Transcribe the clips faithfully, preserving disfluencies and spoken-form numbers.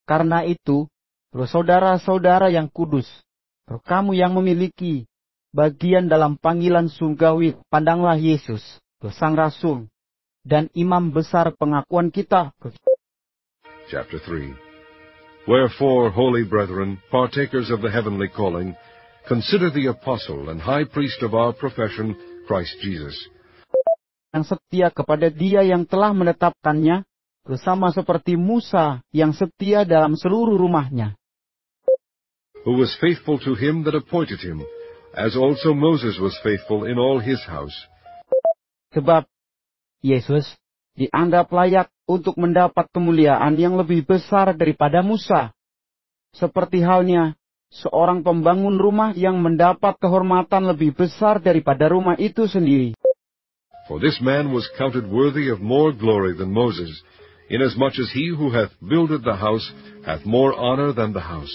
Karena itu, roh saudara-saudara yang kudus, roh kamu yang memiliki bagian dalam panggilan surgawi, pandanglah Yesus, roh sang rasul, dan imam besar pengakuan kita. Chapter three. Wherefore, holy brethren, partakers of the heavenly calling, consider the apostle and high priest of our profession, Christ Jesus. Yang setia kepada Dia yang telah menetapkannya, bersama seperti Musa yang setia dalam seluruh rumahnya. Who was faithful to him that appointed him, as also Moses was faithful in all his house. Sebab Yesus dianggap layak untuk mendapat kemuliaan yang lebih besar daripada Musa. Seperti halnya seorang pembangun rumah yang mendapat kehormatan lebih besar daripada rumah itu sendiri. For this man was counted worthy of more glory than Moses, inasmuch as he who hath builded the house hath more honor than the house.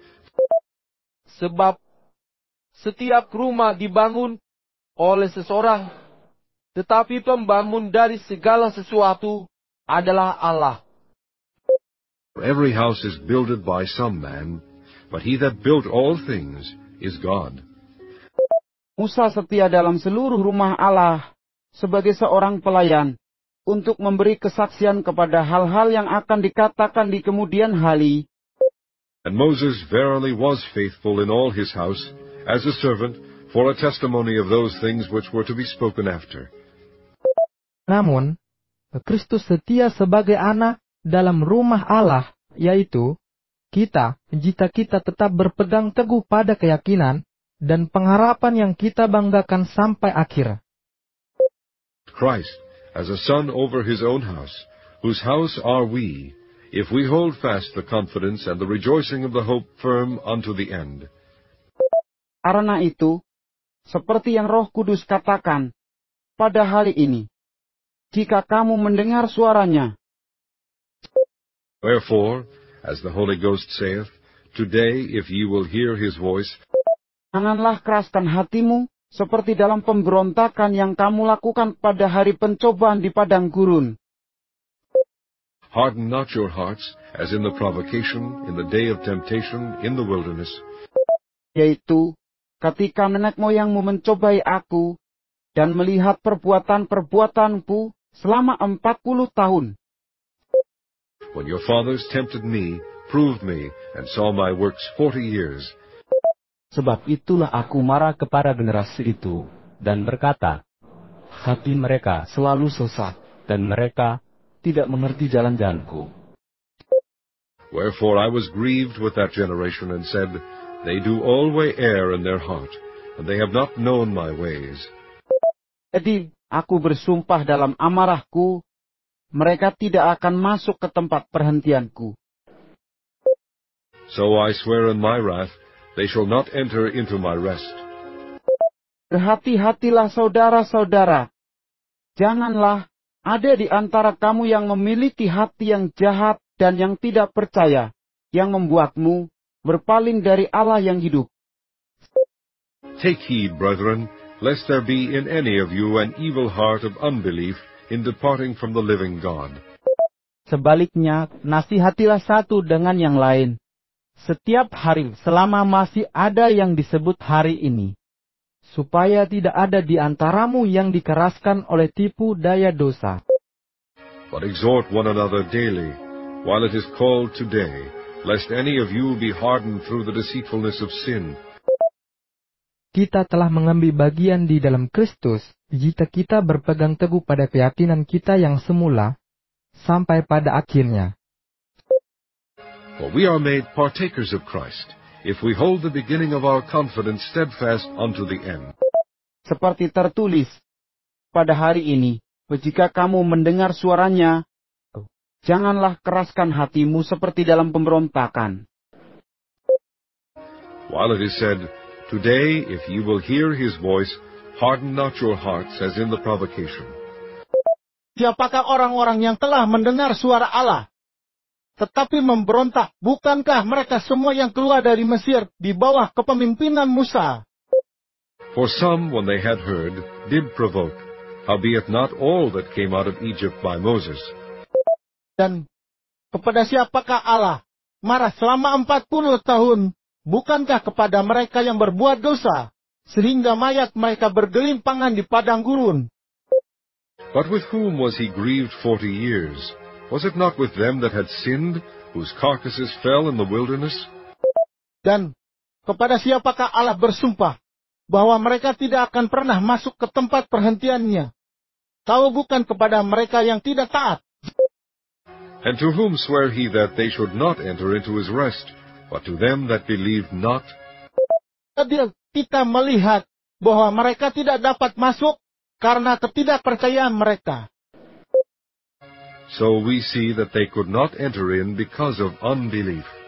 Sebab setiap rumah dibangun oleh seseorang, tetapi pembangun dari segala sesuatu adalah Allah. For every house is builded by some man, but he that built all things is God. Musa setia dalam seluruh rumah Allah sebagai seorang pelayan untuk memberi kesaksian kepada hal-hal yang akan dikatakan di kemudian hari. And Moses verily was faithful in all his house, as a servant, for a testimony of those things which were to be spoken after. Namun, Kristus setia sebagai anak dalam rumah Allah, yaitu kita, jika kita tetap berpegang teguh pada keyakinan dan pengharapan yang kita banggakan sampai akhir. Christ, as a son over his own house, whose house are we, if we hold fast the confidence and the rejoicing of the hope firm unto the end. Karena itu, seperti yang Roh Kudus katakan pada hari ini, jika kamu mendengar suaranya. Wherefore, as the Holy Ghost saith, today if ye will hear his voice, janganlah keraskan hatimu, seperti dalam pemberontakan yang kamu lakukan pada hari pencobaan di padang gurun. harden not your hearts, as in the provocation, in the day of temptation, in the wilderness. Yaitu, ketika nenek moyangmu mencobai aku, dan melihat perbuatan-perbuatanku selama empat puluh tahun. When your fathers tempted me, proved me, and saw my works forty years. Sebab itulah aku marah kepada generasi itu, dan berkata, hati mereka selalu sesat, dan mereka tidak mengerti jalan-jalanku. Wherefore I was grieved with that generation, and said, they do always err in their heart, and they have not known my ways. Jadi, aku bersumpah dalam amarahku, mereka tidak akan masuk ke tempat perhentianku. So I swear in my wrath, they shall not enter into my rest. Berhati-hatilah saudara-saudara. Janganlah ada di antara kamu yang memiliki hati yang jahat dan yang tidak percaya, yang membuatmu berpaling dari Allah yang hidup. Take heed, brethren, lest there be in any of you an evil heart of unbelief in departing from the living God. Sebaliknya, nasihatilah satu dengan yang lain. Setiap hari selama masih ada yang disebut hari ini, supaya tidak ada di antaramu yang dikeraskan oleh tipu daya dosa. But exhort one another daily, while it is called today, lest any of you be hardened through the deceitfulness of sin. Kita telah mengambil bagian di dalam Kristus, jika kita berpegang teguh pada keyakinan kita yang semula, sampai pada akhirnya. For we are made partakers of Christ, if we hold the beginning of our confidence steadfast unto the end. Seperti tertulis, pada hari ini, jika kamu mendengar suaranya, janganlah keraskan hatimu seperti dalam pemberontakan. While it is said, today, if ye will hear his voice, harden not your hearts as in the provocation. Siapakah orang-orang yang telah mendengar suara Allah, tetapi memberontak? Bukankah mereka semua yang keluar dari Mesir di bawah kepemimpinan Musa? For some, when they had heard, did provoke, howbeit not all that came out of Egypt by Moses. Dan kepada siapakah Allah marah selama empat puluh tahun, bukankah kepada mereka yang berbuat dosa, sehingga mayat mereka bergelimpangan di padang gurun? But with whom was he grieved forty years? Was it not with them that had sinned, whose carcasses fell in the wilderness? Dan kepada siapakah Allah bersumpah bahwa mereka tidak akan pernah masuk ke tempat perhentiannya? Tahu bukan kepada mereka yang tidak taat? And to whom sware he that they should not enter into his rest, but to them that believed not? Adil kita melihat bahwa mereka tidak dapat masuk karena ketidakpercayaan mereka. So we see that they could not enter in because of unbelief.